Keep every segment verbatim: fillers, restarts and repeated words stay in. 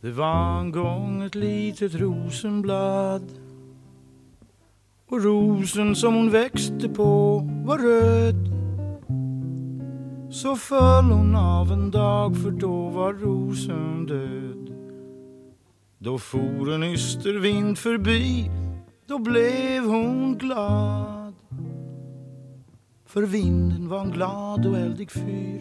Det var en gång ett litet rosenblad, och rosen som hon växte på var röd. Så föll hon av en dag, för då var rosen död. Då for en ystervind förbi, då blev hon glad. För vinden var en glad och eldig fyr,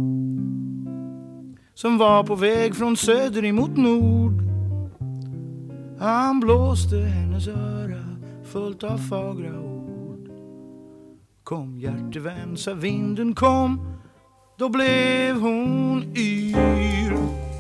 som var på väg från söder emot nord. Han blåste hennes öra fullt av fagra ord. Kom hjärtevän, sa vinden, kom. Då blev hon yr.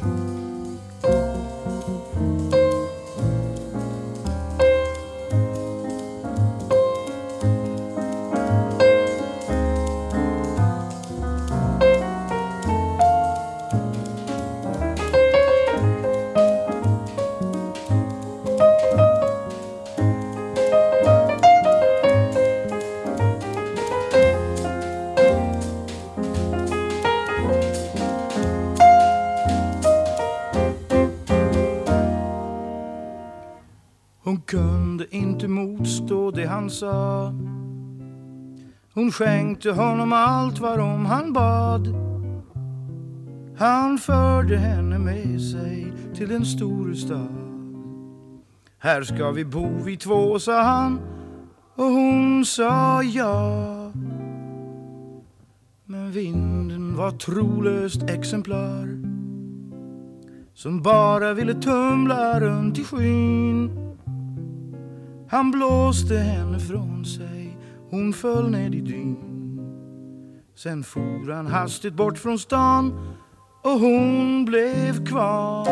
Hon kunde inte motstå det han sa. Hon skänkte honom allt varom han bad. Han förde henne med sig till en stor stad. Här ska vi bo vi två, sa han, och hon sa ja. Men vinden var trolöst exemplar, som bara ville tumla runt i skyn. Han blåste henne från sig, hon föll ned i dyn. Sen for han hastigt bort från stan, och hon blev kvar.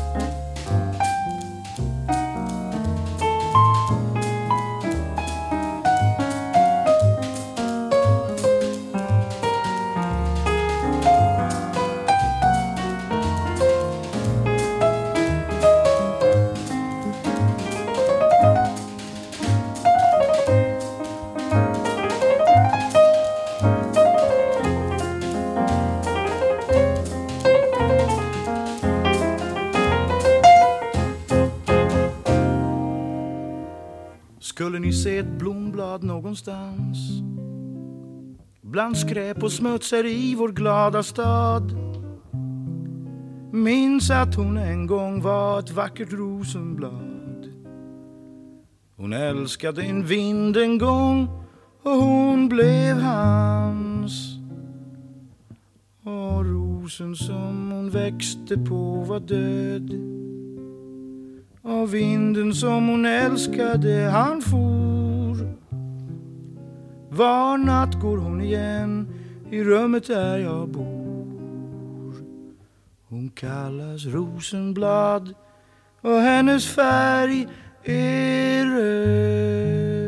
Skulle ni se ett blomblad någonstans, bland skräp och smuts här i vår glada stad, minns att hon en gång var ett vackert rosenblad. Hon älskade en vind en gång, och hon blev hans. Och rosen som hon växte på var död, och vinden som hon älskade han for. Var natt går hon igen i rummet där jag bor. Hon kallas rosenblad, och hennes färg är röd.